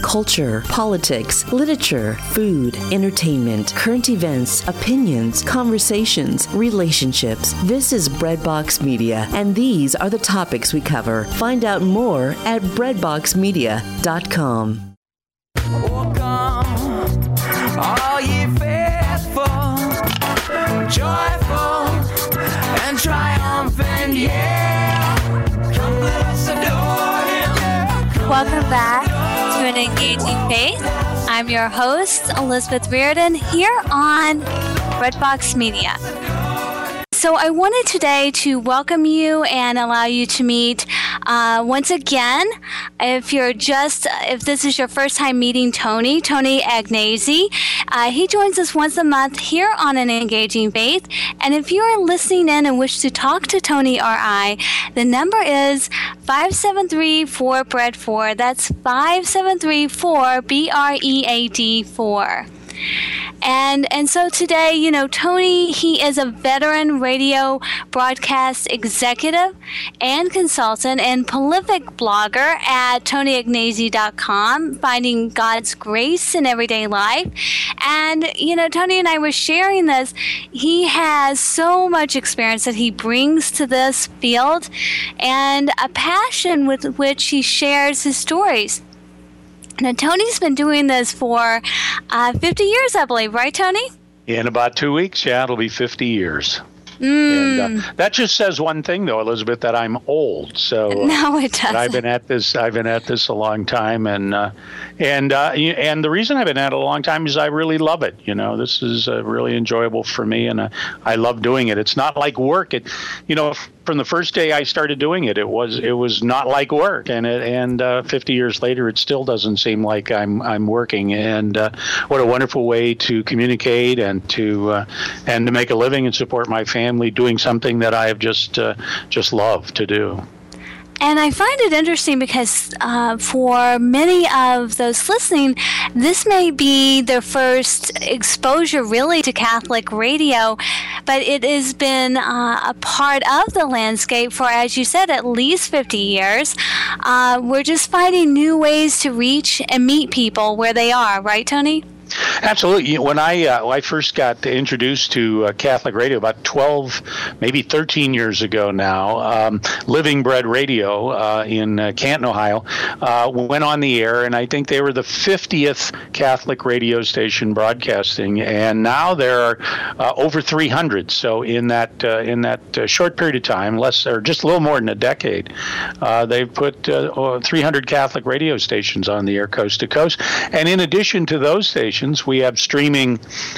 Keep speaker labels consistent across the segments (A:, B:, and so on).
A: culture, politics, literature, food, entertainment, current events, opinions, conversations, relationships. This is Breadbox Media, and these are the topics we cover. Find out more at breadboxmedia.com.
B: Welcome, all ye faithful, joyful, and triumphant, yeah. Come let us adore him.
C: Welcome back to An Engaging Faith. I'm your host, Elizabeth Reardon, here on Breadbox Media. So I wanted today to welcome you and allow you to meet once again, if this is your first time meeting Tony Agnesi. He joins us once a month here on An Engaging Faith. And if you are listening in and wish to talk to Tony or I, the number is 573-4BREAD4. That's 573-4BREAD4. And so today, Tony, he is a veteran radio broadcast executive and consultant and prolific blogger at TonyAgnesi.com, finding God's grace in everyday life. And, Tony and I were sharing this. He has so much experience that he brings to this field and a passion with which he shares his stories. Now, Tony's been doing this for 50 years, I believe. Right, Tony?
D: In about 2 weeks, yeah, it'll be 50 years. And that just says one thing, though, Elizabeth, that I'm old. So
C: no, it doesn't.
D: I've been at this a long time, and the reason I've been at it a long time is I really love it. This is really enjoyable for me, and I love doing it. It's not like work. From the first day I started doing it, it was not like work, and 50 years later, it still doesn't seem like I'm working. And what a wonderful way to communicate and to make a living and support my family doing something that I have just love to do.
C: And I find it interesting because for many of those listening, this may be their first exposure really to Catholic radio, but it has been a part of the landscape for, as you said, at least 50 years. We're just finding new ways to reach and meet people where they are, right, Tony?
D: Absolutely. When I first got introduced to Catholic radio about 12, maybe 13 years ago now, Living Bread Radio in Canton, Ohio, went on the air, and I think they were the 50th Catholic radio station broadcasting, and now there are over 300. So in that short period of time, less or just a little more than a decade, they've put 300 Catholic radio stations on the air coast to coast. And in addition to those stations, we have streaming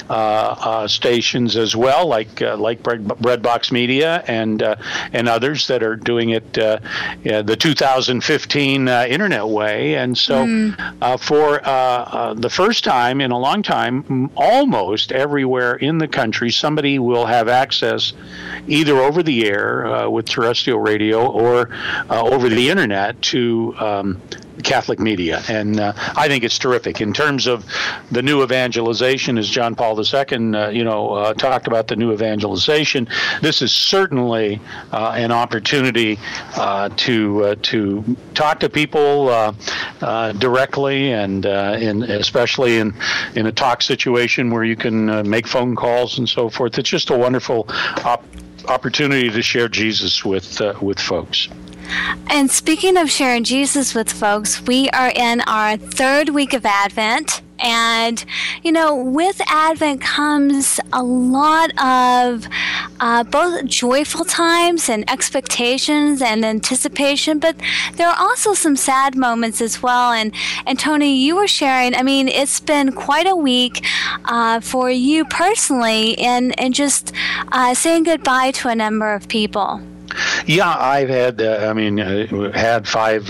D: stations as well, like Breadbox Media and others that are doing it the 2015 internet way. And so for the first time in a long time, almost everywhere in the country, somebody will have access either over the air with terrestrial radio or over the internet to Catholic media, and I think it's terrific in terms of the new evangelization. As John Paul II, talked about the new evangelization. This is certainly an opportunity to talk to people directly, and especially in a talk situation where you can make phone calls and so forth. It's just a wonderful opportunity to share Jesus with folks.
C: And speaking of sharing Jesus with folks, we are in our third week of Advent. And, with Advent comes a lot of both joyful times and expectations and anticipation, but there are also some sad moments as well. And Tony, you were sharing, it's been quite a week for you personally in just saying goodbye to a number of people.
D: Yeah, I've had, had 5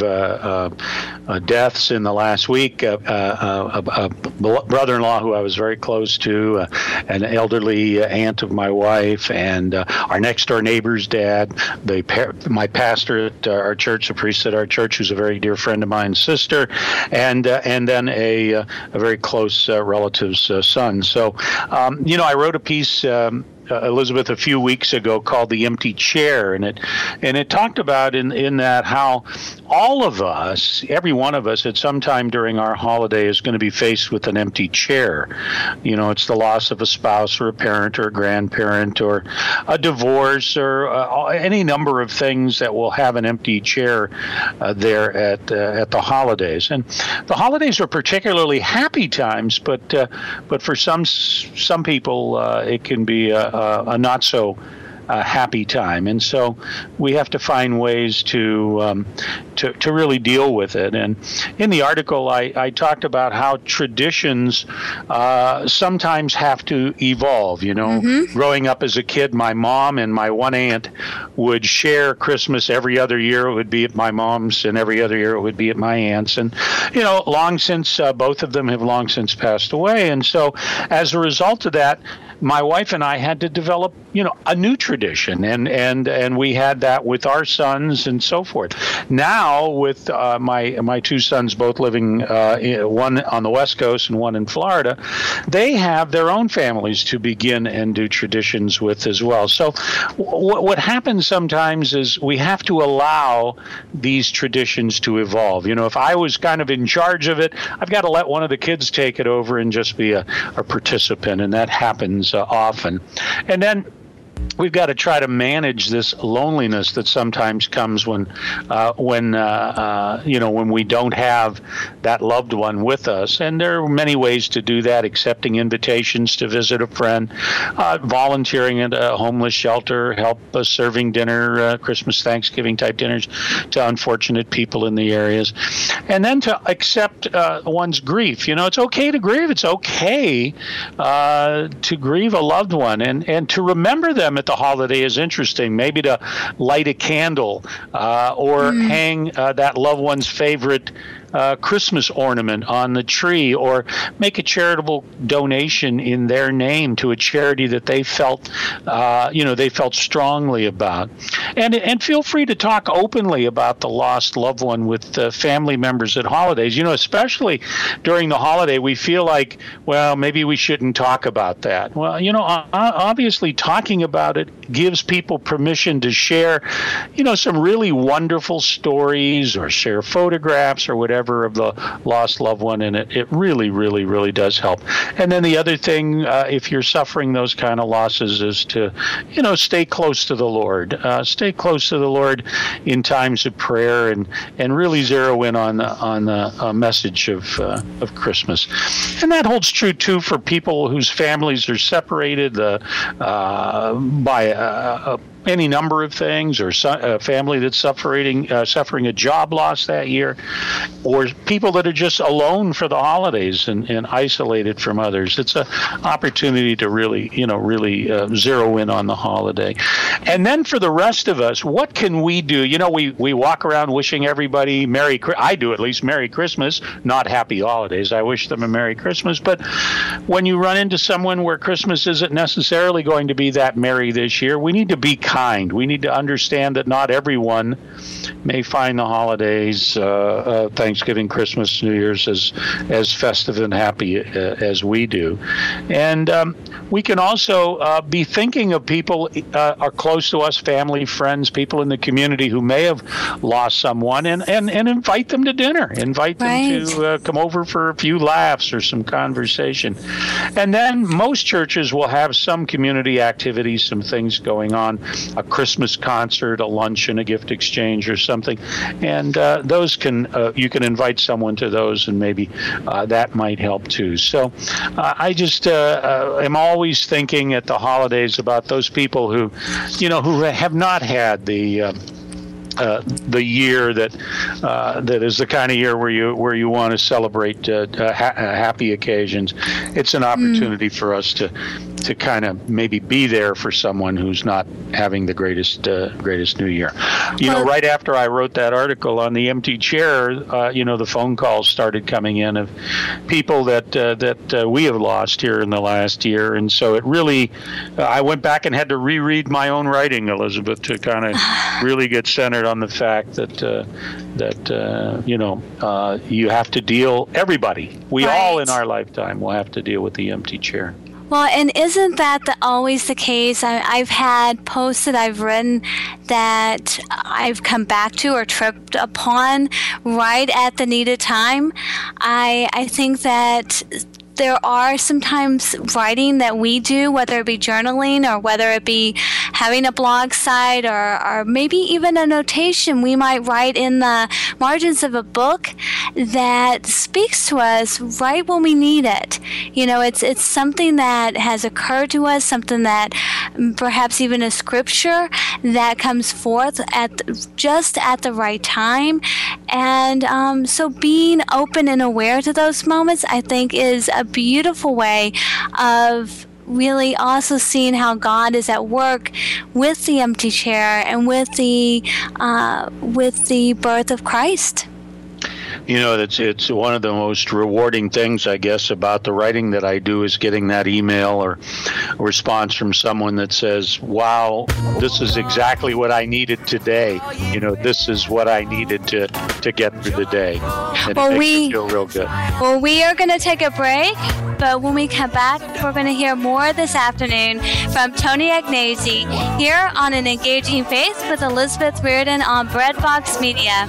D: deaths in the last week. A brother-in-law who I was very close to, an elderly aunt of my wife, and our next-door neighbor's dad, my pastor at our church, the priest at our church, who's a very dear friend of mine's sister, and then a very close relative's son. So, I wrote a piece Elizabeth, a few weeks ago called The Empty Chair, and it talked about in that how all of us, every one of us, at some time during our holiday is going to be faced with an empty chair. You know, it's the loss of a spouse or a parent or a grandparent or a divorce or any number of things that will have an empty chair there at the holidays. And the holidays are particularly happy times, but for some people it can be a not so happy time, and so we have to find ways to really deal with it. And in the article, I talked about how traditions sometimes have to evolve. You know, growing up as a kid, my mom and my one aunt would share Christmas every other year. It would be at my mom's, and every other year it would be at my aunt's. And you know, long since both of them have long since passed away, and so as a result of that, my wife and I had to develop, you know, a new tradition, and we had that with our sons and so forth. Now, with my two sons both living, one on the West Coast and one in Florida, they have their own families to begin and do traditions with as well. So what happens sometimes is we have to allow these traditions to evolve. You know, if I was kind of in charge of it, I've got to let one of the kids take it over and just be a participant, and that happens often. And then we've got to try to manage this loneliness that sometimes comes when we don't have that loved one with us. And there are many ways to do that: accepting invitations to visit a friend, volunteering at a homeless shelter, help serving dinner, Christmas, Thanksgiving type dinners to unfortunate people in the areas, and then to accept one's grief. You know, it's okay to grieve. It's okay to grieve a loved one, and to remember them at the holiday is interesting. Maybe to light a candle or hang that loved one's favorite Christmas ornament on the tree, or make a charitable donation in their name to a charity that they felt strongly about. And feel free to talk openly about the lost loved one with family members at holidays. You know, especially during the holiday, we feel like, well, maybe we shouldn't talk about that. Well, you know, obviously talking about it gives people permission to share, you know, some really wonderful stories or share photographs or whatever of the lost loved one, and it really, really, really does help. And then the other thing, if you're suffering those kind of losses, is to, you know, stay close to the Lord. Stay close to the Lord in times of prayer, and really zero in on the message of Christmas. And that holds true too for people whose families are separated by any number of things, or a family that's suffering a job loss that year, or people that are just alone for the holidays and isolated from others. It's an opportunity to really zero in on the holiday. And then for the rest of us, what can we do? You know, we walk around wishing everybody I do at least, Merry Christmas, not Happy Holidays. I wish them a Merry Christmas. But when you run into someone where Christmas isn't necessarily going to be that merry this year, we need to be kind. We need to understand that not everyone may find the holidays, Thanksgiving, Christmas, New Year's, as festive and happy as we do. And we can also be thinking of people are close to us, family, friends, people in the community who may have lost someone, and invite them to dinner. Invite them to come over for a few laughs or some conversation. And then most churches will have some community activities, some things going on, a Christmas concert, a luncheon, a gift exchange or something. And those you can invite someone to those, and maybe that might help too. So I just am always thinking at the holidays about those people who have not had the year that is the kind of year where you want to celebrate happy occasions. It's an opportunity for us to kind of maybe be there for someone who's not having the greatest New Year. You know, right after I wrote that article on the empty chair, the phone calls started coming in of people that we have lost here in the last year, and so it really, I went back and had to reread my own writing, Elizabeth, to kind of really get centered on the fact that you have to deal. Everybody, we all in our lifetime will have to deal with the empty chair.
C: Well, and isn't that always the case? I've had posts that I've written that I've come back to or tripped upon right at the needed time. I think that there are sometimes writing that we do, whether it be journaling or whether it be having a blog site or maybe even a notation we might write in the margins of a book that speaks to us right when we need it. You know, it's something that has occurred to us, something that perhaps even a scripture that comes forth just at the right time. And so being open and aware to those moments, I think, is a beautiful way of really also seeing how God is at work with the empty chair and with the birth of Christ.
D: You know, it's one of the most rewarding things, I guess, about the writing that I do is getting that email or a response from someone that says, wow, this is exactly what I needed today. You know, this is what I needed to get through the day. And it makes me feel real good.
C: Well, we are going to take a break, but when we come back, we're going to hear more this afternoon from Tony Agnesi here on An Engaging Faith with Elizabeth Reardon on Breadbox Media.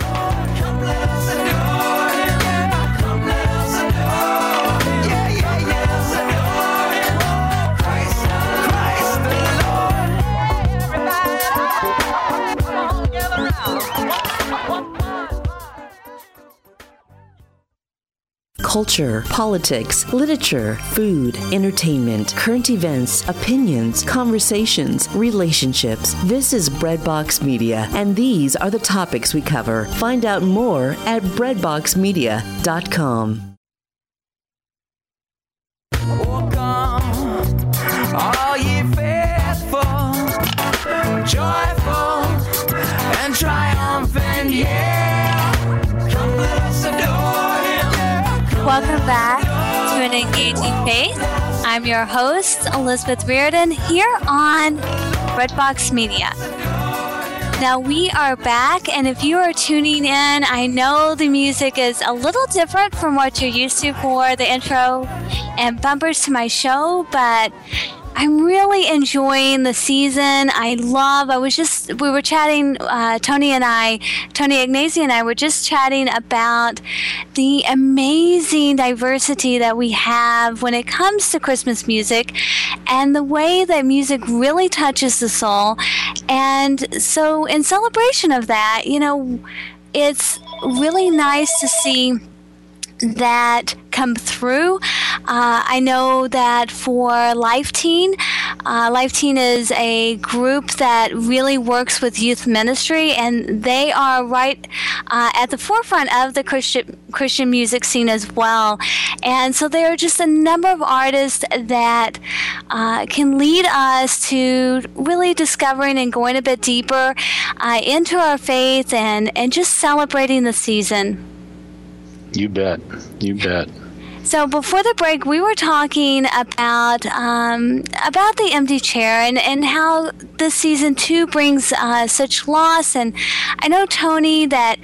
A: Culture, politics, literature, food, entertainment, current events, opinions, conversations, relationships. This is Breadbox Media, and these are the topics we cover. Find out more at breadboxmedia.com.
B: Oh, come, all ye faithful, joyful, and triumphant, yeah. Come, let us adore him.
C: Welcome back to An Engaging Faith. I'm your host, Elizabeth Reardon, here on Breadbox Media. Now we are back, and if you are tuning in, I know the music is a little different from what you're used to for the intro and bumpers to my show, but I'm really enjoying the season. we were chatting, Tony Agnesi and I were just chatting about the amazing diversity that we have when it comes to Christmas music and the way that music really touches the soul. And so in celebration of that, you know, it's really nice to see that come through. I know that for LifeTeen is a group that really works with youth ministry, and they are right at the forefront of the Christian music scene as well. And so there are just a number of artists that can lead us to really discovering and going a bit deeper into our faith and just celebrating the season.
D: You bet. You bet.
C: So before the break, we were talking about the empty chair and how this season too brings such loss. And I know, Tony, that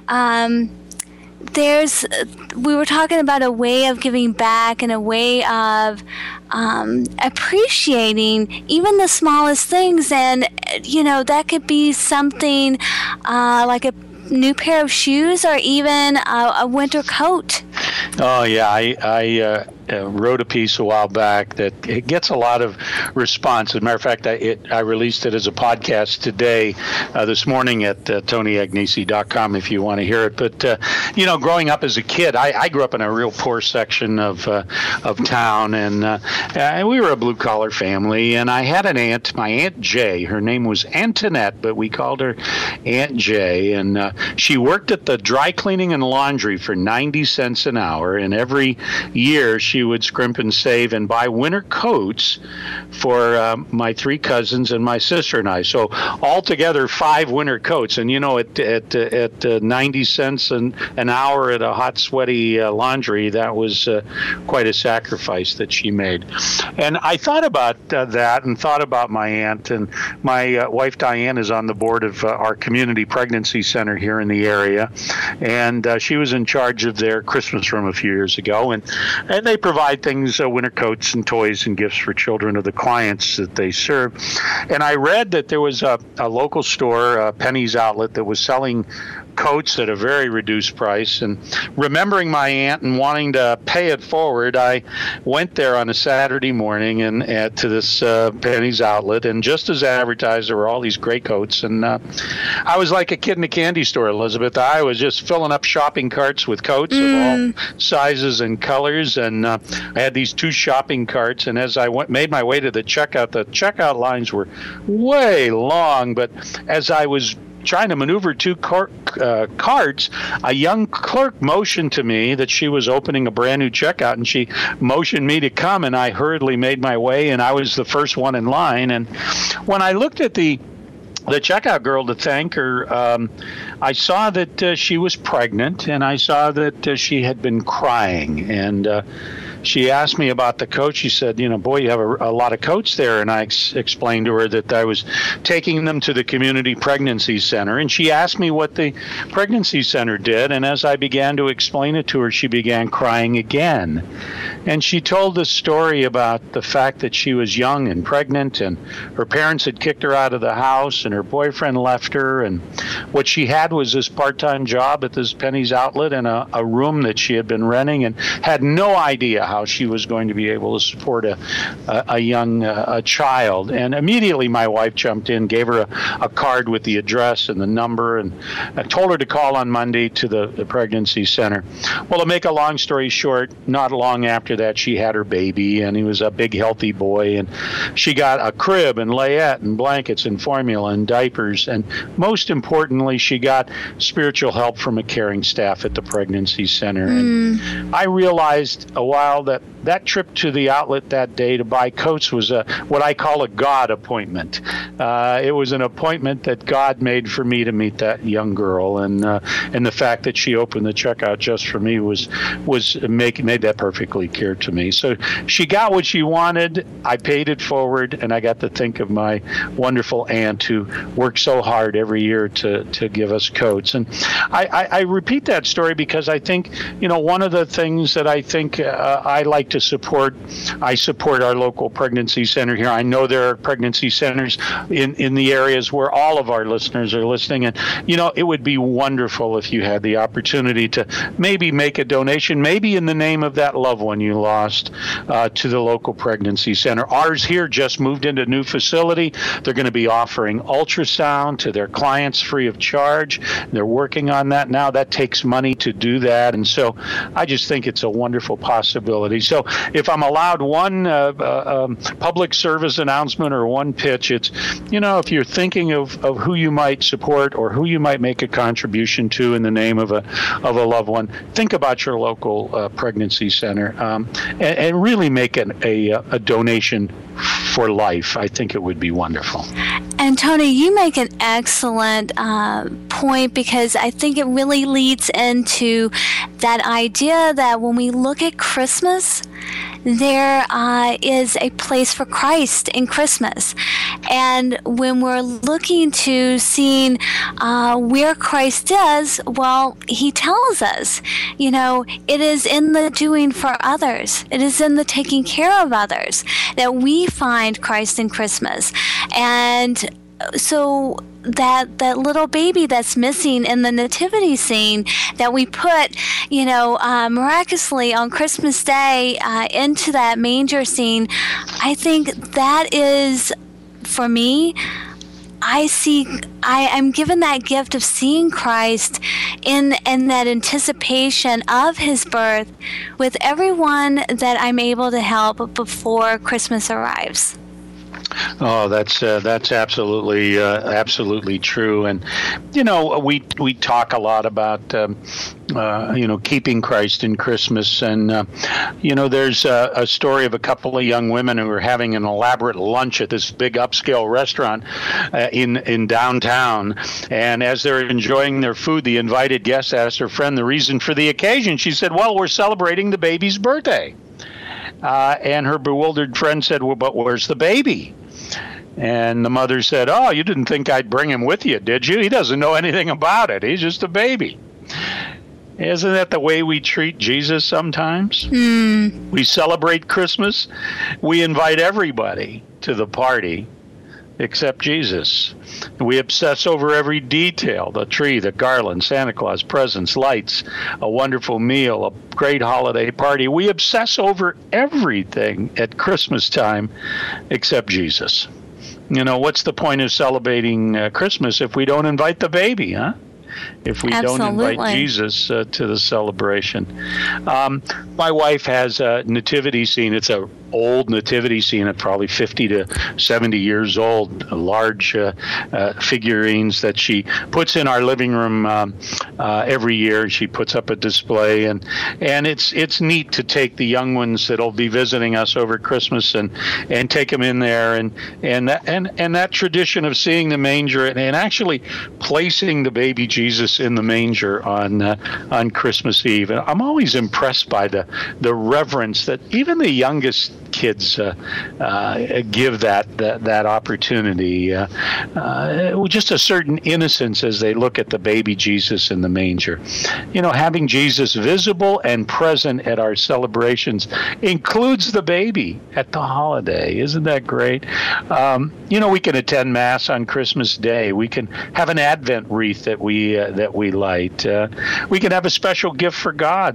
C: we were talking about a way of giving back and a way of appreciating even the smallest things. And, you know, that could be something like a new pair of shoes or even a winter coat.
D: Oh, yeah. I wrote a piece a while back that it gets a lot of response. As a matter of fact, I released it as a podcast today, this morning at TonyAgnesi.com if you want to hear it. But, you know, growing up as a kid, I grew up in a real poor section of town, and we were a blue-collar family. And I had an aunt, my Aunt Jay. Her name was Antoinette, but we called her Aunt Jay. And she worked at the dry cleaning and laundry for 90 cents an hour. And every year she would scrimp and save and buy winter coats for my three cousins and my sister and I. So altogether, 5 winter coats. And, you know, at 90 cents an hour at a hot, sweaty laundry, that was quite a sacrifice that she made. And I thought about that and thought about my aunt. And my wife, Diane, is on the board of our community pregnancy center here in the area. And she was in charge of their Christmas Christmas room a few years ago, and they provide things, winter coats and toys and gifts for children of the clients that they serve. And I read that there was a local store, Penny's Outlet, that was selling coats at a very reduced price. And remembering my aunt and wanting to pay it forward, I went there on a Saturday morning and to this Penny's Outlet, and just as advertised, there were all these great coats. And I was like a kid in a candy store, Elizabeth. I was just filling up shopping carts with coats of all sizes and colors, and I had these 2 shopping carts, and as I made my way to the checkout lines were way long, but as I was trying to maneuver 2 carts, a young clerk motioned to me that she was opening a brand new checkout, and she motioned me to come, and I hurriedly made my way, and I was the first one in line. And when I looked at the checkout girl to thank her, I saw that she was pregnant, and I saw that she had been crying. And she asked me about the coat. She said, boy, you have a lot of coats there. And I explained to her that I was taking them to the community pregnancy center. And she asked me what the pregnancy center did. And as I began to explain it to her, she began crying again. And she told the story about the fact that she was young and pregnant, and her parents had kicked her out of the house, and her boyfriend left her. And what she had was this part-time job at this Penny's Outlet in a room that she had been renting, and had no idea how she was going to be able to support a young child. And immediately my wife jumped in, gave her a card with the address and the number, and I told her to call on Monday to the pregnancy center. Well, to make a long story short, not long after that, she had her baby, and he was a big, healthy boy, and she got a crib and layette and blankets and formula and diapers, and most importantly, she got spiritual help from a caring staff at the pregnancy center. And I realized a while that trip to the outlet that day to buy coats was what I call a God appointment. It was an appointment that God made for me to meet that young girl, and the fact that she opened the checkout just for me made that perfectly clear to me. So she got what she wanted. I paid it forward, and I got to think of my wonderful aunt who worked so hard every year to give us coats. And I repeat that story because I think, one of the things that I think I like to support, I support our local pregnancy center here. I know there are pregnancy centers in the areas where all of our listeners are listening. And, it would be wonderful if you had the opportunity to maybe make a donation, maybe in the name of that loved one you lost, to the local pregnancy center. Ours here just moved into a new facility. They're going to be offering ultrasound to their clients free of charge. They're working on that now. That takes money to do that. And so I just think it's a wonderful possibility. So if I'm allowed one public service announcement or one pitch, it's, if you're thinking of who you might support or who you might make a contribution to in the name of a loved one, think about your local pregnancy center and really make a donation for life. I think it would be wonderful.
C: And Tony, you make an excellent point, because I think it really leads into that idea that when we look at Christmas, there is a place for Christ in Christmas. And when we're looking to seeing where Christ is, well, he tells us, it is in the doing for others. It is in the taking care of others that we find Christ in Christmas. And so that little baby that's missing in the nativity scene that we put, miraculously on Christmas Day into that manger scene, I think that is, for me, I'm given that gift of seeing Christ in that anticipation of his birth with everyone that I'm able to help before Christmas arrives.
D: Oh, that's absolutely true. And we talk a lot about keeping Christ in Christmas. And there's a story of a couple of young women who were having an elaborate lunch at this big upscale restaurant in downtown. And as they're enjoying their food, the invited guest asked her friend the reason for the occasion. She said, "Well, we're celebrating the baby's birthday." And her bewildered friend said, "Well, but where's the baby?" And the mother said, "Oh, you didn't think I'd bring him with you, did you? He doesn't know anything about it. He's just a baby." Isn't that the way we treat Jesus sometimes? We celebrate Christmas. We invite everybody to the party except Jesus. We obsess over every detail, the tree, the garland, Santa Claus, presents, lights, a wonderful meal, a great holiday party. We obsess over everything at Christmas time except Jesus. You know, what's the point of celebrating Christmas if we don't invite the baby, huh? If we don't invite Jesus to the celebration. My wife has a nativity scene. It's a old nativity scene at probably 50 to 70 years old, large figurines that she puts in our living room every year. She puts up a display, and it's neat to take the young ones that'll be visiting us over Christmas and take them in there, and that tradition of seeing the manger and actually placing the baby Jesus in the manger on Christmas Eve. And I'm always impressed by the reverence that even the youngest kids give that opportunity, just a certain innocence as they look at the baby Jesus in the manger. You know, having Jesus visible and present at our celebrations includes the baby at the holiday. Isn't that great? We can attend Mass on Christmas Day. We can have an Advent wreath that we light. We can have a special gift for God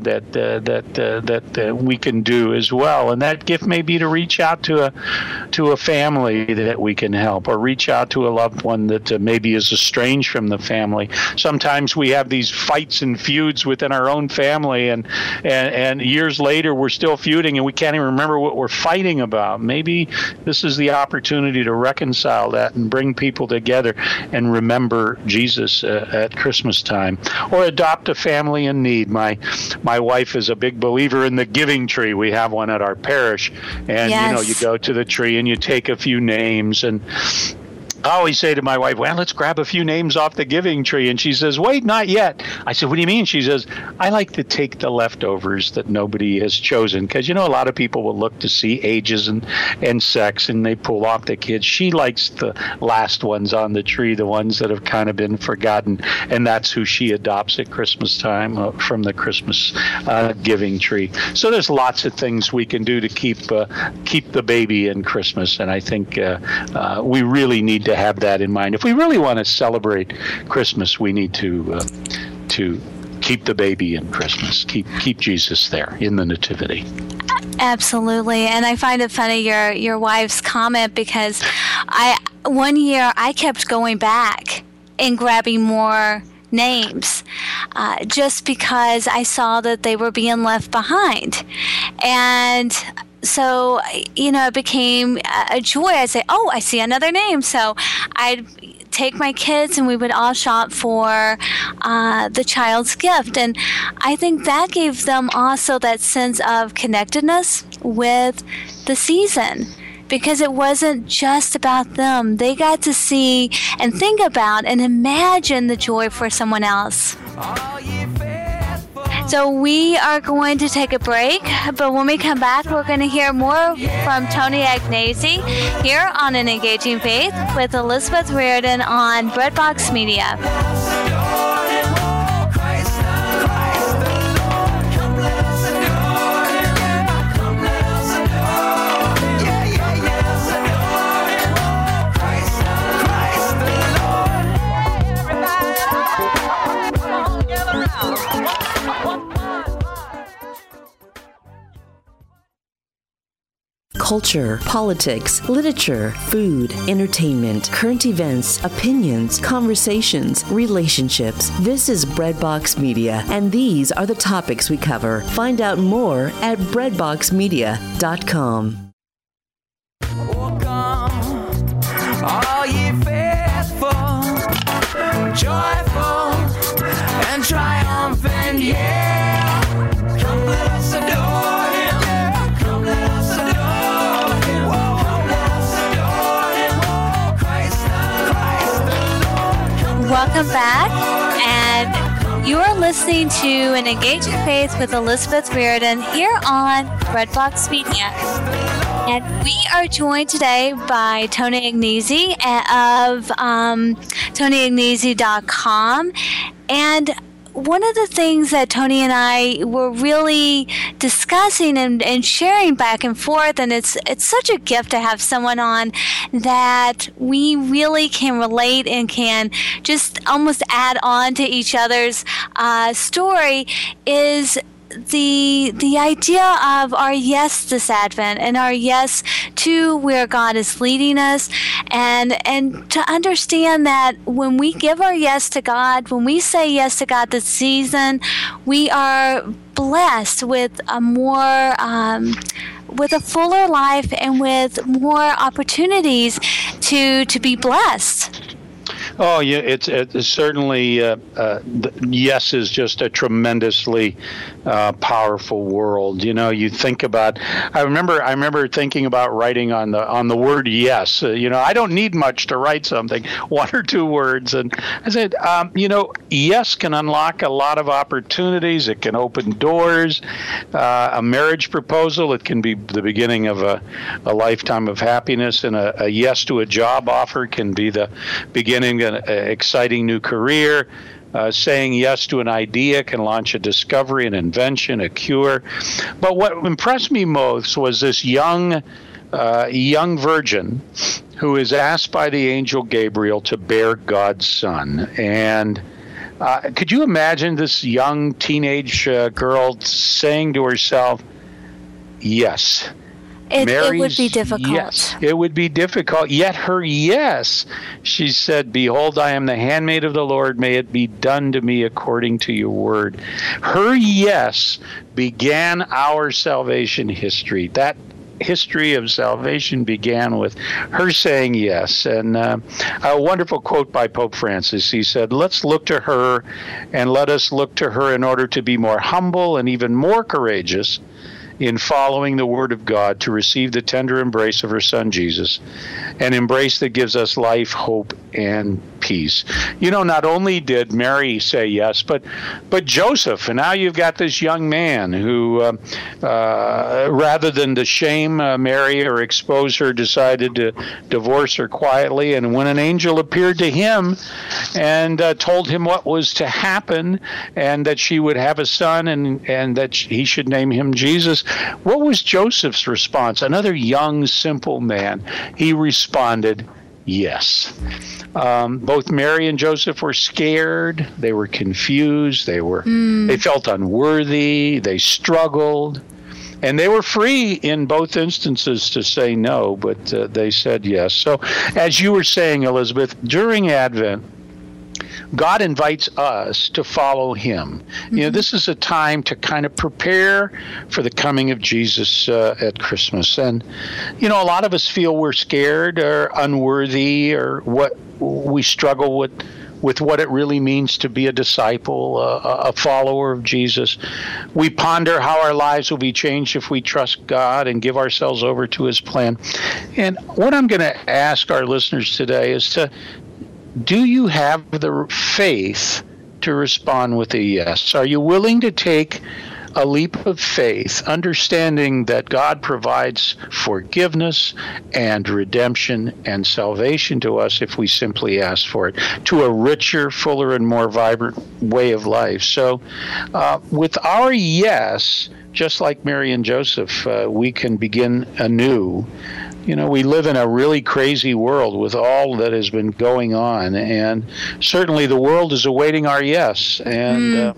D: that we can do as well, and that gift may be to reach out to a family that we can help, or reach out to a loved one that maybe is estranged from the family. Sometimes we have these fights and feuds within our own family, and years later we're still feuding and we can't even remember what we're fighting about. Maybe this is the opportunity to reconcile that and bring people together and remember Jesus at Christmas time, or adopt a family in need. My wife is a big believer in the giving tree. We have one at our parish, and
C: yes.
D: You go to the tree and you take a few names, and I always say to my wife, well, let's grab a few names off the giving tree. And she says, wait, not yet. I said, what do you mean? She says, I like to take the leftovers that nobody has chosen. Because, a lot of people will look to see ages and sex, and they pull off the kids. She likes the last ones on the tree, the ones that have kind of been forgotten. And that's who she adopts at Christmas time from the Christmas giving tree. So there's lots of things we can do to keep the baby in Christmas. And I think we really need to have that in mind. If we really want to celebrate Christmas, we need to keep the baby in Christmas. Keep Jesus there in the nativity.
C: Absolutely. And I find it funny, your wife's comment, because one year I kept going back and grabbing more names just because I saw that they were being left behind. And so, it became a joy. I'd say, oh, I see another name. So I'd take my kids and we would all shop for the child's gift. And I think that gave them also that sense of connectedness with the season, because it wasn't just about them. They got to see and think about and imagine the joy for someone else. So we are going to take a break, but when we come back, we're going to hear more from Tony Agnesi here on An Engaging Faith with Elizabeth Reardon on Breadbox Media.
A: Culture, politics, literature, food, entertainment, current events, opinions, conversations, relationships. This is Breadbox Media, and these are the topics we cover. Find out more at breadboxmedia.com.
B: Oh, come, all ye faithful, joyful, and triumphant, yeah. Come, let us adore Him. Come, let us adore Him. Come, let us adore Him. Christ the Lord.
C: Welcome back, and you are listening to An Engaging Faith with Elizabeth Reardon here on Breadbox Media. And we are joined today by Tony Agnesi of TonyAgnesi.com. And one of the things that Tony and I were really discussing and sharing back and forth, and it's such a gift to have someone on that we really can relate and can just almost add on to each other's story, is the idea of our yes this Advent and our yes to where God is leading us, and to understand that when we give our yes to God, when we say yes to God this season, we are blessed with a more with a fuller life and with more opportunities to be blessed.
D: Oh, yeah, it's certainly, yes is just a tremendously powerful world. You know, you think about, I remember thinking about writing on the word yes. I don't need much to write something, one or two words. And I said, yes can unlock a lot of opportunities. It can open doors. A marriage proposal, it can be the beginning of a lifetime of happiness. And a yes to a job offer can be the beginning of an exciting new career. Saying yes to an idea can launch a discovery, an invention, a cure. But what impressed me most was this young virgin who is asked by the angel Gabriel to bear God's son. And could you imagine this young teenage girl saying to herself, yes?
C: It would be difficult.
D: Yes, it would be difficult. Yet her yes, she said, behold, I am the handmaid of the Lord. May it be done to me according to your word. Her yes began our salvation history. That history of salvation began with her saying yes. And a wonderful quote by Pope Francis. He said, let's look to her, and let us look to her in order to be more humble and even more courageous in following the word of God, to receive the tender embrace of her son Jesus, an embrace that gives us life, hope, and peace. Not only did Mary say yes, but Joseph, and now you've got this young man who, rather than to shame Mary or expose her, decided to divorce her quietly. And when an angel appeared to him and told him what was to happen, and that she would have a son, and that he should name him Jesus, what was Joseph's response? Another young, simple man. He responded, yes. Both Mary and Joseph were scared. They were confused. They felt unworthy. They struggled. And they were free in both instances to say no, but they said yes. So as you were saying, Elizabeth, during Advent, God invites us to follow him. Mm-hmm. This is a time to kind of prepare for the coming of Jesus at Christmas. And, a lot of us feel we're scared or unworthy, or what we struggle with what it really means to be a disciple, a follower of Jesus. We ponder how our lives will be changed if we trust God and give ourselves over to his plan. And what I'm going to ask our listeners today is do you have the faith to respond with a yes? Are you willing to take a leap of faith, understanding that God provides forgiveness and redemption and salvation to us if we simply ask for it, to a richer, fuller, and more vibrant way of life? So with our yes, just like Mary and Joseph, we can begin anew. We live in a really crazy world with all that has been going on, and certainly the world is awaiting our yes, and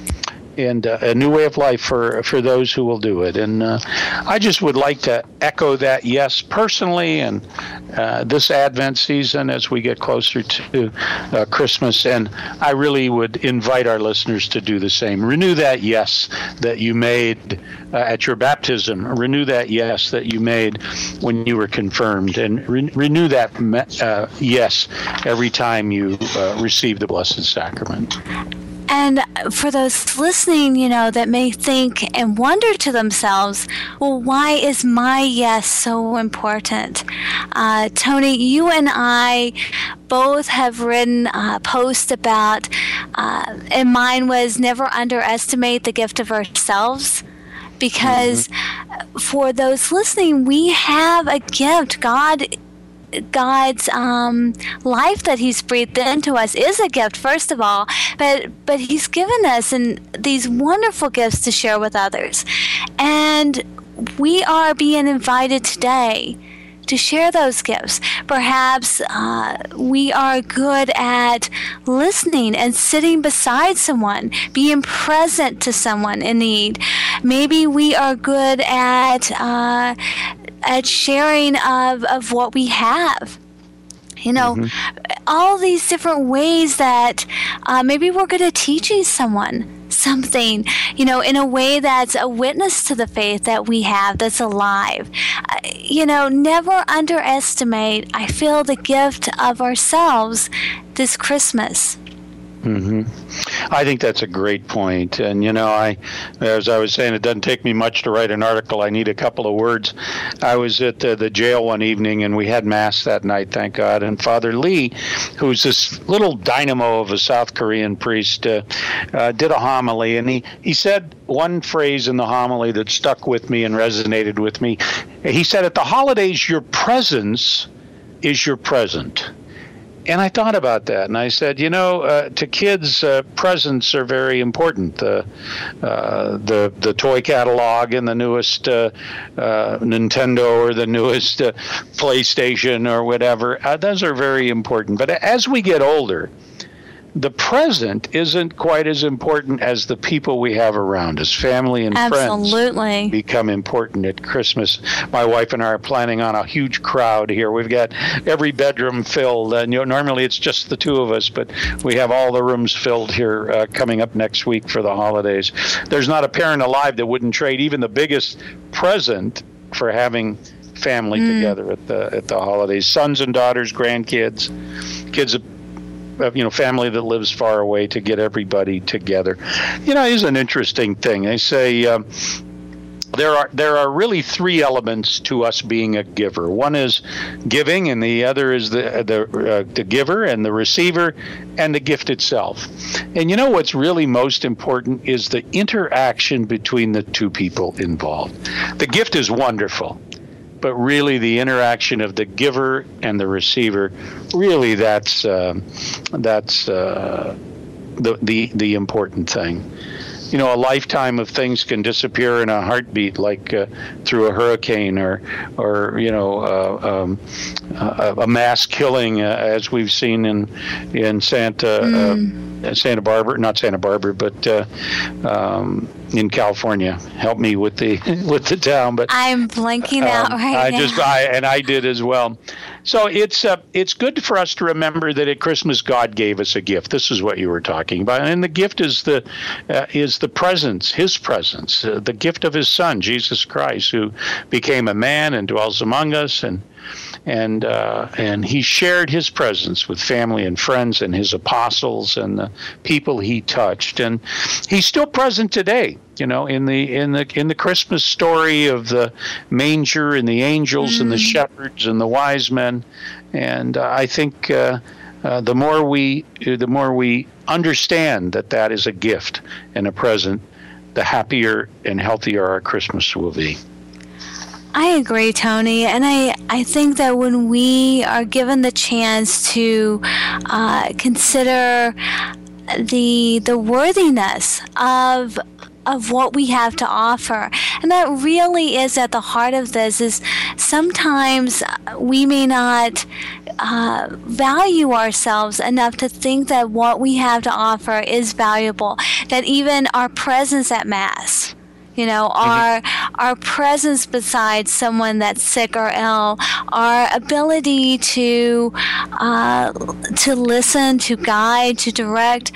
D: a new way of life for those who will do it. And I just would like to echo that yes personally, and this Advent season as we get closer to Christmas. And I really would invite our listeners to do the same. Renew that yes that you made at your baptism. Renew that yes that you made when you were confirmed, and renew that yes every time you receive the Blessed Sacrament.
C: And for those listening, that may think and wonder to themselves, well, why is my yes so important? Tony, you and I both have written posts about, and mine was never underestimate the gift of ourselves. Because for those listening, we have a gift. God God's life that He's breathed into us is a gift, first of all, but He's given us these wonderful gifts to share with others. And we are being invited today to share those gifts. Perhaps we are good at listening and sitting beside someone, being present to someone in need. Maybe we are good at sharing of what we have. You know, all these different ways that maybe we're good at teaching someone something, you know, in a way that's a witness to the faith that we have, that's alive. You know, never underestimate, I feel, the gift of ourselves this Christmas.
D: I think that's a great point. And, you know, as I was saying, it doesn't take me much to write an article. I need a couple of words. I was at the jail one evening, and we had Mass that night, thank God. And Father Lee, who's this little dynamo of a South Korean priest, did a homily. And he said one phrase in the homily that stuck with me and resonated with me. He said, at the holidays, your presence is your present. And I thought about that, and I said, you know, to kids, presents are very important. The toy catalog and the newest Nintendo or the newest PlayStation or whatever, those are very important. But as we get older, the present isn't quite as important as the people we have around us. Family and friends become important at Christmas. My wife and I are planning on a huge crowd here. We've got every bedroom filled. And normally it's just the two of us, but we have all the rooms filled here coming up next week for the holidays. There's not a parent alive that wouldn't trade even the biggest present for having family together at the holidays. Sons and daughters, grandkids, kids family that lives far away, to get everybody together. You know, it's an interesting thing. They say there are really three elements to us being a giver. One is giving, and the other is the giver and the receiver and the gift itself. And you know what's really most important is the interaction between the two people involved. The gift is wonderful, but really the interaction of the giver and the receiver, really that's the important thing. You know, a lifetime of things can disappear in a heartbeat, like through a hurricane or you know, a mass killing, as we've seen in Santa Barbara, not Santa Barbara, but in California. Help me with the town, but
C: I'm blanking out right now.
D: I did as well. So it's good for us to remember that at Christmas God gave us a gift. This is what you were talking about, and the gift is the presence, His presence, the gift of His Son, Jesus Christ, who became a man and dwells among us, and He shared His presence with family and friends and His apostles and the people He touched, and He's still present today. You know, in the Christmas story of the manger and the angels and the shepherds and the wise men, and I think the more we understand that is a gift and a present, the happier and healthier our Christmas will be.
C: I agree, Tony, and I think that when we are given the chance to consider the worthiness of what we have to offer, and that really is at the heart of this, is sometimes we may not value ourselves enough to think that what we have to offer is valuable, that even our presence at Mass, you know, our presence beside someone that's sick or ill, our ability to listen, to guide, to direct,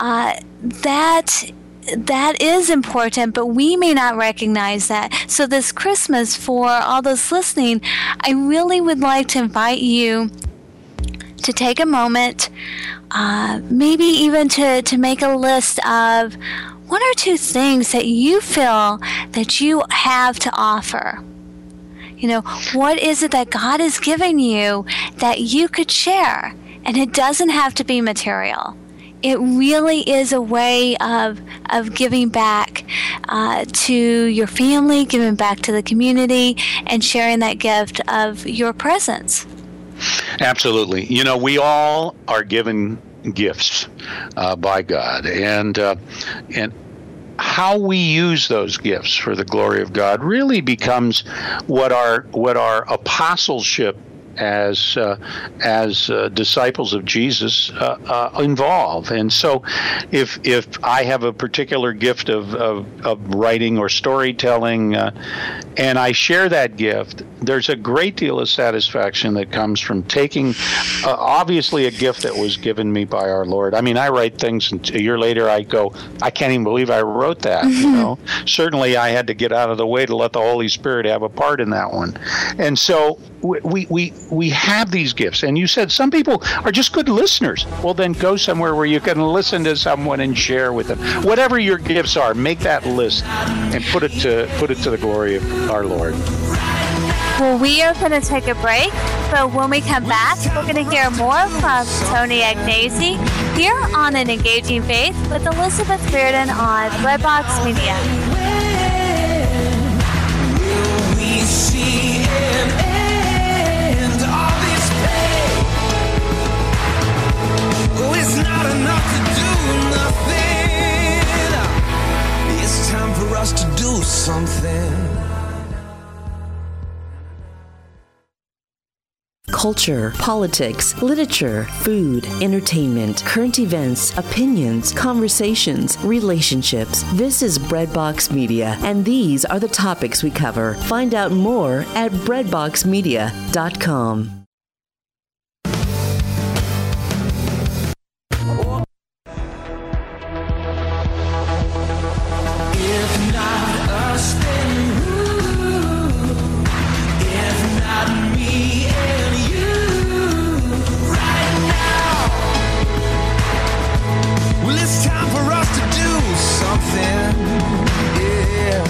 C: that is important, but we may not recognize that. So this Christmas, for all those listening, I really would like to invite you to take a moment, maybe even to make a list of one or two things that you feel that you have to offer. You know, what is it that God has given you that you could share? And it doesn't have to be material. It really is a way of giving back to your family, giving back to the community, and sharing that gift of your presence.
D: Absolutely. You know, we all are given gifts by God, and how we use those gifts for the glory of God really becomes what our apostleship as disciples of Jesus involve. And so if I have a particular gift of writing or storytelling and I share that gift, there's a great deal of satisfaction that comes from taking obviously a gift that was given me by our Lord. I mean, I write things and a year later I go, I can't even believe I wrote that. You know, certainly I had to get out of the way to let the Holy Spirit have a part in that one. And so we have these gifts, and you said some people are just good listeners. Well, then go somewhere where you can listen to someone and share with them. Whatever your gifts are, make that list and put it to the glory of our Lord.
C: Well, we are going to take a break, but when we come back, we're going to hear more from Tony Agnesi here on An Engaging Faith with Elizabeth Reardon on Redbox Media.
B: Will we see an end of this pain? Oh, it's not enough to do nothing. It's time for us to do something.
A: Culture, politics, literature, food, entertainment, current events, opinions, conversations, relationships. This is Breadbox Media, and these are the topics we cover. Find out more at breadboxmedia.com.
B: If not us, then who? If not me and you, right now. Well, it's time for us to do something. Yeah.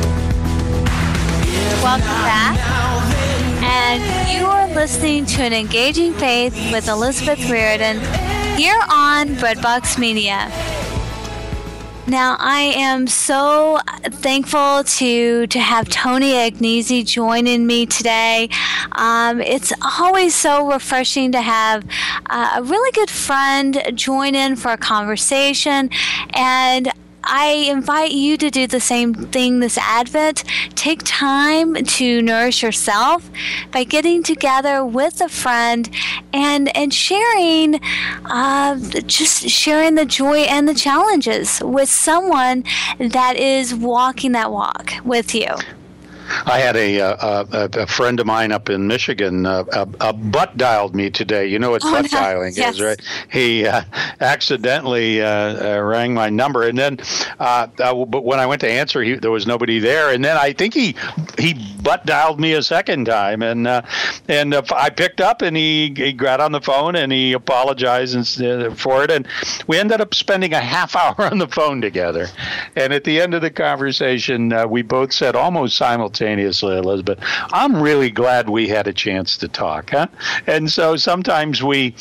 C: Welcome back. And you are listening to An Engaging Faith with Elizabeth Reardon here on Breadbox Media. Now, I am so thankful to have Tony Agnesi joining me today. It's always so refreshing to have a really good friend join in for a conversation, and I invite you to do the same thing this Advent. Take time to nourish yourself by getting together with a friend and sharing, just sharing the joy and the challenges with someone that is walking that walk with you.
D: I had a friend of mine up in Michigan butt dialed me today. You know what butt dialing is, right? He accidentally rang my number, and then but when I went to answer, there was nobody there. And then I think he butt dialed me a second time, and I picked up, and he got on the phone and he apologized for it, and we ended up spending a half hour on the phone together. And at the end of the conversation, we both said almost simultaneously, Elizabeth, I'm really glad we had a chance to talk, huh? And so sometimes we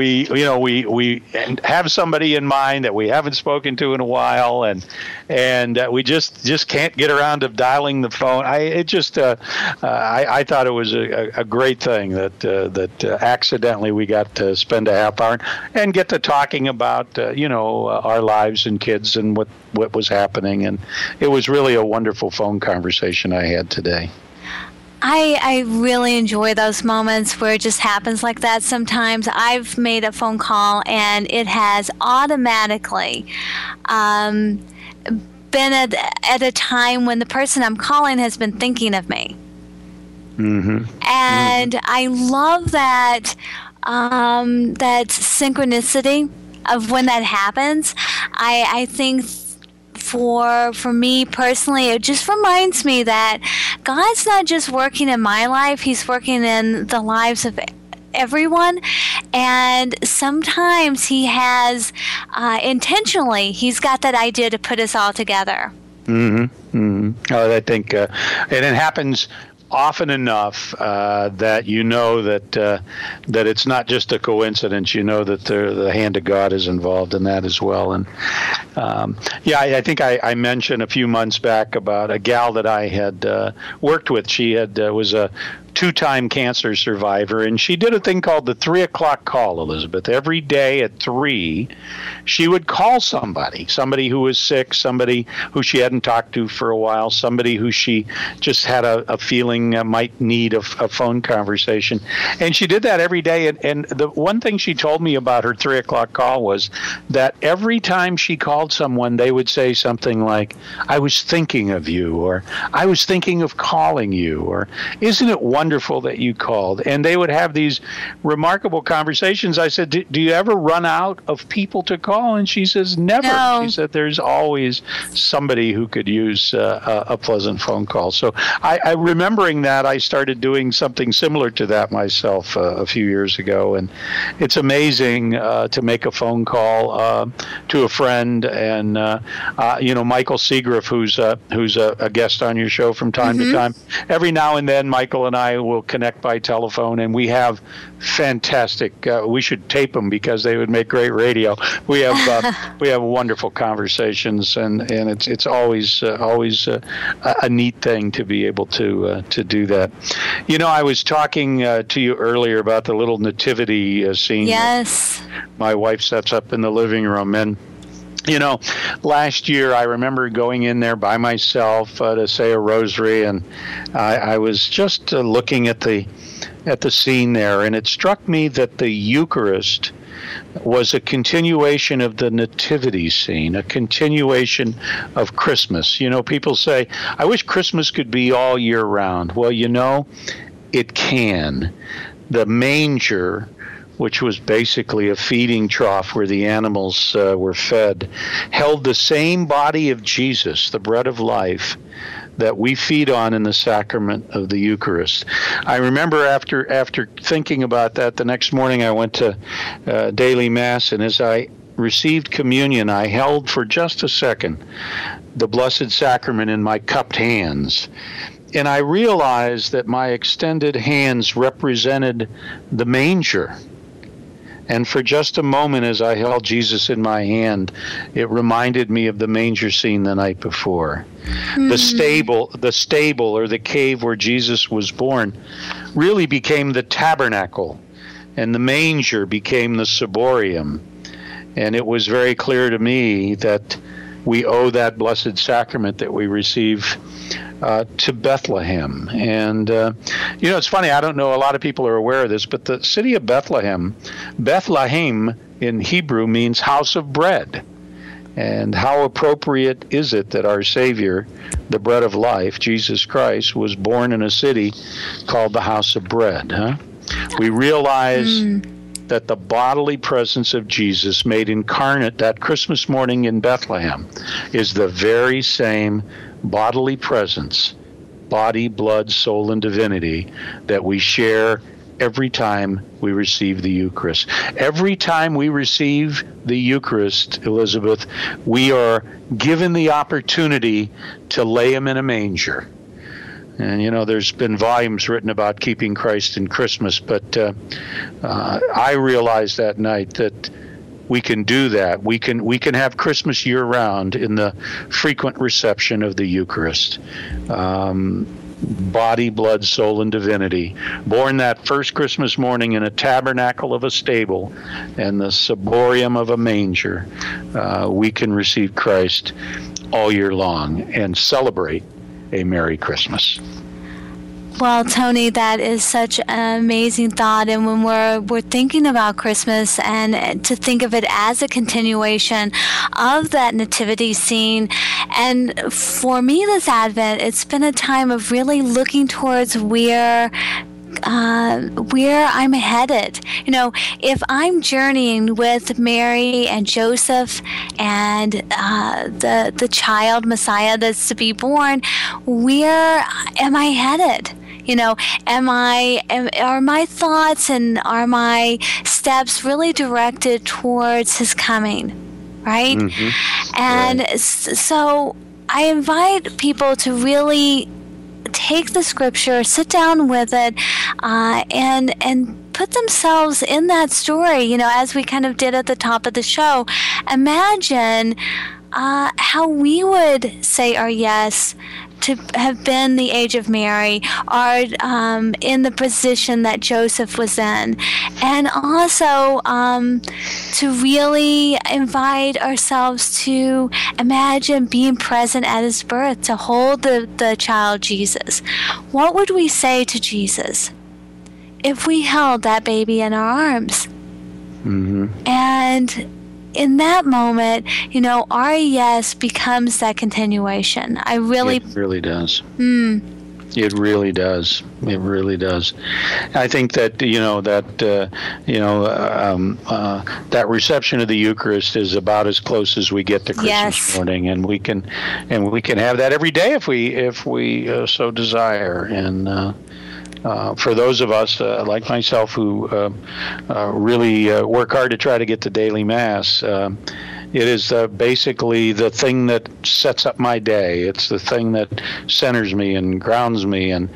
D: have somebody in mind that we haven't spoken to in a while, and we just can't get around to dialing the phone. I thought it was a great thing that accidentally we got to spend a half hour and get to talking about our lives and kids and what was happening, and it was really a wonderful phone conversation I had today.
C: I really enjoy those moments where it just happens like that. Sometimes I've made a phone call and it has automatically been at a time when the person I'm calling has been thinking of me. Mm-hmm. And I love that that synchronicity of when that happens. I think for me personally, it just reminds me that God's not just working in my life, He's working in the lives of everyone. And sometimes He has intentionally, He's got that idea to put us all together. Mm-hmm.
D: Mm-hmm. I think, and it happens often enough that you know that it's not just a coincidence. You know that the hand of God is involved in that as well. And I think I mentioned a few months back about a gal that I had worked with. She was a two-time cancer survivor, and she did a thing called the 3 o'clock call, Elizabeth. Every day at 3, she would call somebody who was sick, somebody who she hadn't talked to for a while, somebody who she just had a feeling might need a phone conversation. And she did that every day. And the one thing she told me about her 3 o'clock call was that every time she called someone, they would say something like, I was thinking of you, or I was thinking of calling you, or isn't it wonderful that you called? And they would have these remarkable conversations. I said, do you ever run out of people to call? And she says, never.
C: No.
D: She said, there's always somebody who could use a pleasant phone call. So I remembering that, I started doing something similar to that myself a few years ago. And it's amazing to make a phone call to a friend. And, Michael Seagraff, who's a guest on your show from time to time, every now and then Michael and I will connect by telephone, and we have fantastic, we should tape them because they would make great radio. We have wonderful conversations, and it's always a neat thing to be able to do that. I was talking to you earlier about the little nativity scene.
C: Yes.
D: My wife sets up in the living room, and last year I remember going in there by myself to say a rosary, and I was just looking at the scene there, and it struck me that the Eucharist was a continuation of the nativity scene, a continuation of Christmas. People say, I wish Christmas could be all year round. Well, it can. The manger, which was basically a feeding trough where the animals were fed, held the same body of Jesus, the bread of life, that we feed on in the sacrament of the Eucharist. I remember after thinking about that, the next morning I went to daily Mass, and as I received communion, I held for just a second the Blessed Sacrament in my cupped hands. And I realized that my extended hands represented the manger. And for just a moment, as I held Jesus in my hand, it reminded me of the manger scene the night before. The stable or the cave where Jesus was born really became the tabernacle, and the manger became the ciborium. And it was very clear to me that we owe that Blessed Sacrament that we receive to Bethlehem. And, it's funny, I don't know, a lot of people are aware of this, but the city of Bethlehem in Hebrew means house of bread. And how appropriate is it that our Savior, the bread of life, Jesus Christ, was born in a city called the house of bread, huh? We realize that the bodily presence of Jesus made incarnate that Christmas morning in Bethlehem is the very same bodily presence, body, blood, soul, and divinity that we share every time we receive the Eucharist. Every time we receive the Eucharist, Elizabeth, we are given the opportunity to lay him in a manger. And, there's been volumes written about keeping Christ in Christmas, but I realized that night that we can do that. We can have Christmas year-round in the frequent reception of the Eucharist. Body, blood, soul, and divinity. Born that first Christmas morning in a tabernacle of a stable and the ciborium of a manger, we can receive Christ all year long and celebrate a Merry Christmas.
C: Well, Tony, that is such an amazing thought. And when we're thinking about Christmas, and to think of it as a continuation of that nativity scene, and for me this Advent, it's been a time of really looking towards where I'm headed. If I'm journeying with Mary and Joseph and the child Messiah that's to be born, where am I headed? Are my thoughts and are my steps really directed towards his coming, right? Mm-hmm. And right. So I invite people to really take the scripture, sit down with it, and put themselves in that story, as we kind of did at the top of the show. Imagine how we would say our yes to have been the age of Mary, are in the position that Joseph was in, and also to really invite ourselves to imagine being present at his birth, to hold the child Jesus. What would we say to Jesus if we held that baby in our arms?
D: Mm-hmm.
C: And in that moment, our yes becomes that continuation. It really does.
D: It really does. It really does. I think that that reception of the Eucharist is about as close as we get to Christmas morning, and we can have that every day if we so desire. And for those of us like myself who really work hard to try to get to daily Mass, it is basically the thing that sets up my day. It's the thing that centers me and grounds me and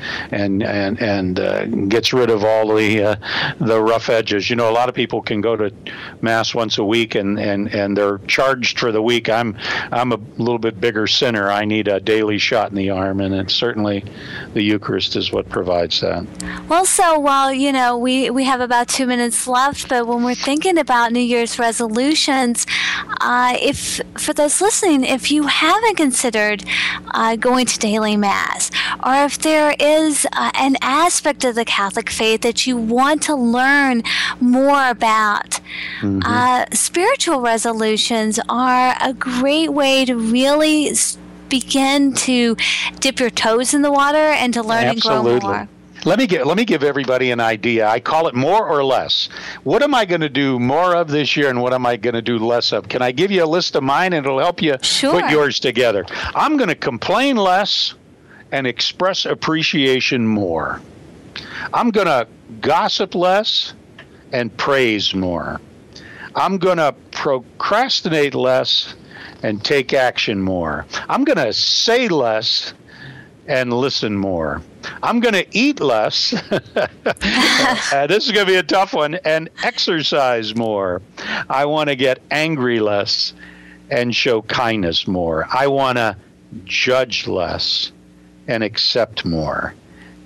D: gets rid of all the rough edges. A lot of people can go to Mass once a week and they're charged for the week. I'm a little bit bigger sinner. I need a daily shot in the arm, and it's certainly the Eucharist is what provides that.
C: Well, so while we have about 2 minutes left, but when we're thinking about New Year's resolutions, if for those listening, if you haven't considered going to daily Mass, or if there is an aspect of the Catholic faith that you want to learn more about, spiritual resolutions are a great way to really begin to dip your toes in the water and to learn and grow more.
D: Let me give everybody an idea. I call it more or less. What am I going to do more of this year, and what am I going to do less of? Can I give you a list of mine, and it'll help you put yours together? I'm going to complain less and express appreciation more. I'm going to gossip less and praise more. I'm going to procrastinate less and take action more. I'm going to say less and listen more. I'm going to eat less. This is going to be a tough one. And exercise more. I want to get angry less and show kindness more. I want to judge less and accept more.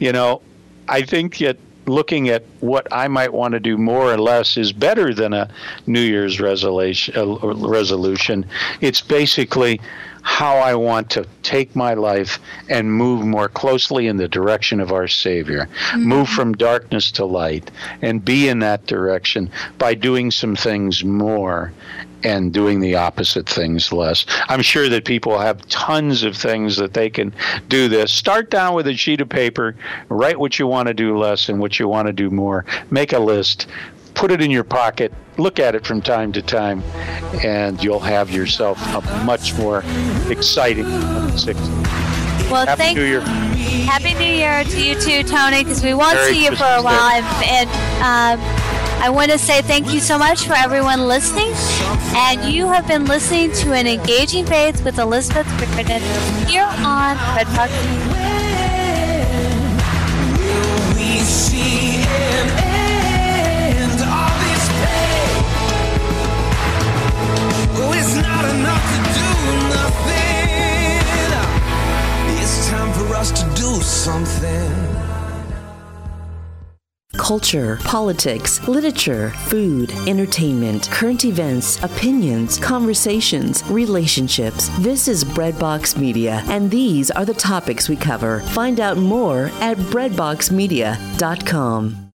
D: I think that looking at what I might want to do more or less is better than a New Year's resolution. It's basically how I want to take my life and move more closely in the direction of our Savior. Move from darkness to light and be in that direction by doing some things more and doing the opposite things less. I'm sure that people have tons of things that they can do this. Start down with a sheet of paper, write what you want to do less and what you want to do more. Make a list. Put it in your pocket, look at it from time to time, and you'll have yourself a much more exciting 2016.
C: Well,
D: Happy New Year.
C: Happy New Year to you too, Tony, because we won't see you for a while. And I want to say thank you so much for everyone listening. And you have been listening to An Engaging Faith with Elizabeth Riordan here on Red Box.
B: Will we see an end of this pain? Oh, it's not enough to do nothing. It's time for us to do something.
A: Culture, politics, literature, food, entertainment, current events, opinions, conversations, relationships. This is Breadbox Media, and these are the topics we cover. Find out more at breadboxmedia.com.